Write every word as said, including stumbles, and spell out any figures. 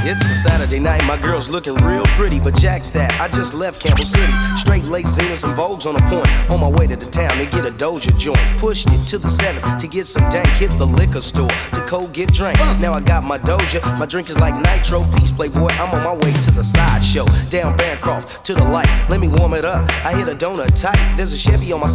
It's a Saturday night, my girl's looking real pretty, but jack that, I just left Campbell City. Straight late Zena, some Vogues on a point. On my way to the town to get a Doja joint. Pushed it to the seventh to get some dank. Hit the liquor store to cold get drank. Now I got my Doja, my drink is like nitro. Peace, playboy, I'm on my way to the sideshow. Down Bancroft to the light, let me warm it up. I hit a donut tight, there's a Chevy on my